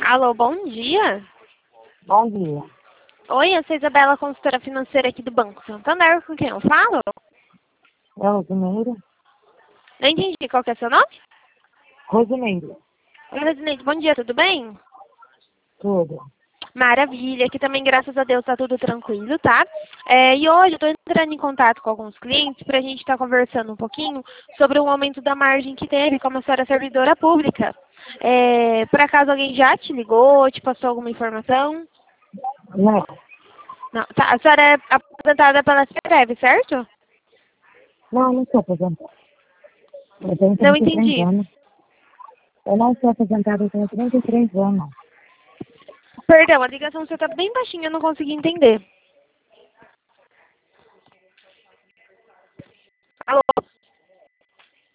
Alô, bom dia. Bom dia. Oi, eu sou Isabela, consultora financeira aqui do Banco Santander. Com quem eu falo? É Rosineira? Não entendi. Qual que é seu nome? Rosineira. Oi, Rosineide. Bom dia, tudo bem? Tudo. Maravilha. Aqui também, graças a Deus, tá tudo tranquilo, tá? E hoje eu tô entrando em contato com alguns clientes pra gente estar conversando um pouquinho sobre o aumento da margem que teve como a senhora é servidora pública. Por acaso alguém já te ligou, te passou alguma informação? Não, Não. Tá, a senhora é aposentada pela CEREV, certo? não sou aposentada. Eu tenho Não 33 entendi. anos. Eu não sou aposentada, eu tenho 33 anos. Perdão, a ligação você tá bem baixinha, eu não consegui entender. Alô?